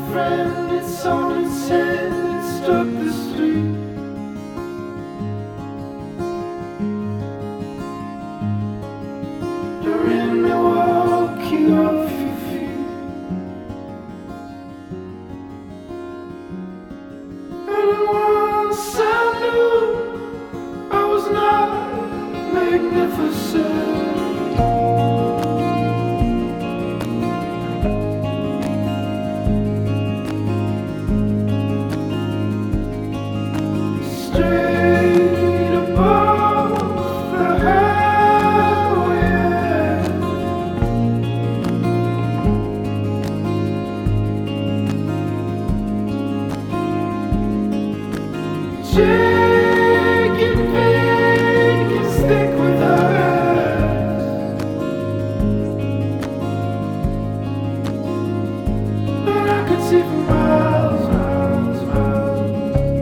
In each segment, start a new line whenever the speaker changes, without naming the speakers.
friend, it's on its head, it struck the street. You're in Milwaukee off your feet. And once I knew I was not magnificent. Straight above the highway, chicken bake and stick with us. And I could see for miles, miles, miles.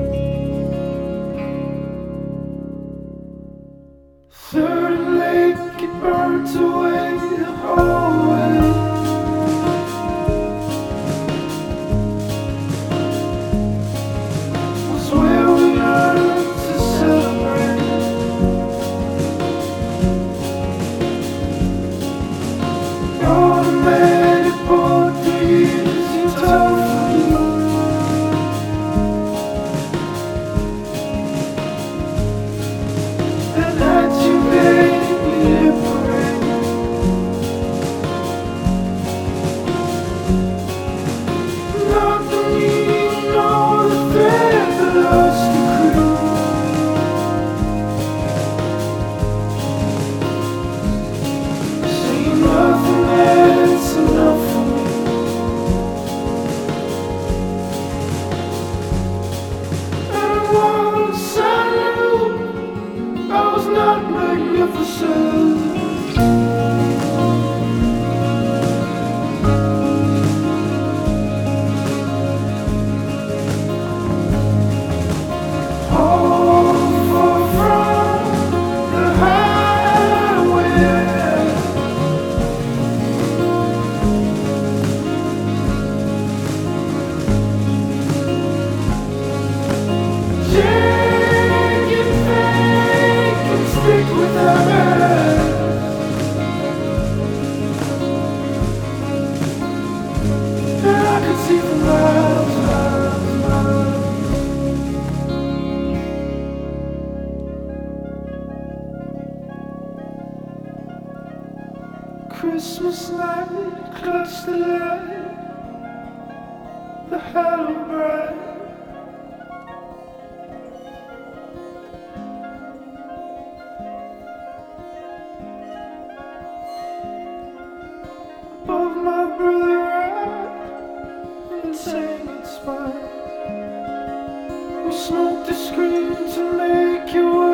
Third and Lake, it burnt away the hallway. Was where we learned to celebrate. Automatic portraits, you told me. And that you made me liberate. Not the need, nor the thread that lost the crew. See nothing that's enough for me. And once I knew I was not magnificent. All far from the highway. Chicken bake and stick with us. And I could see for miles, miles, miles. Christmas night, clutch the light, the halo bright. Above my brother right, and tangled spine. We smoked the screen to make you